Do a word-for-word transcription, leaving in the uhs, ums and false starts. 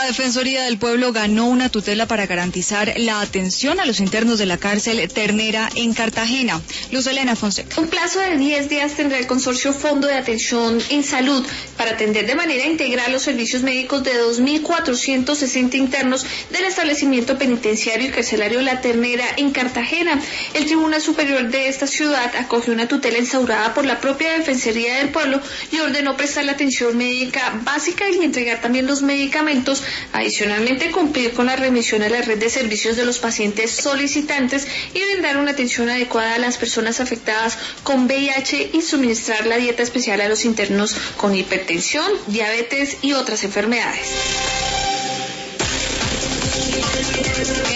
Defensoría del Pueblo ganó una tutela para garantizar la atención a los internos de la cárcel Ternera en Cartagena. Luz Elena Fonseca. Un plazo de diez días tendrá el consorcio Fondo de Atención en Salud para atender de manera integral los servicios médicos de dos mil cuatrocientos sesenta internos del establecimiento penitenciario y carcelario La Ternera en Cartagena. El Tribunal Superior de esta ciudad acogió una tutela instaurada por la propia Defensoría del Pueblo y ordenó prestar la atención médica básica y entregar también los medicamentos. Adicionalmente, cumplir con la remisión a la red de servicios de los pacientes solicitantes y brindar una atención adecuada a las personas afectadas con V I H y suministrar la dieta especial a los internos con hipertensión, diabetes y otras enfermedades.